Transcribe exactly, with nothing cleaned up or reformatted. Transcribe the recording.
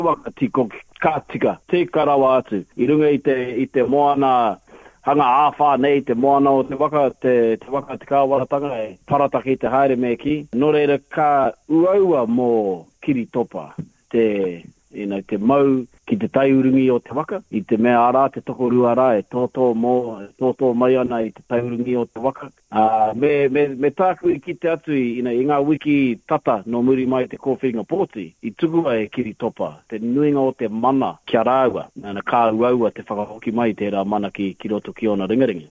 waka tiko kātika, te karawa atu, i runga i te, i te moana, hanga āwha nei te moana o te waka, te, te waka te kāwaratanga e parataki te haere me ki. Nō reira ka uaua mō kiri topa, te, you know, te mau ki te taiurungi o te waka, i te mea ara, te toko rua ara, e tōtō mō, tōtō mai ana i te taiurungi o te waka. Uh, me, me, me tāku i ki te atu i, you know, i ngā wiki tata no muri mai te kōwhiringa pōti, i tukua e kiri topa, te nuinga o te mana kia rāua, na kā uaua te whakahoki mai tērā mana ki, ki roto ki ona ringaringi.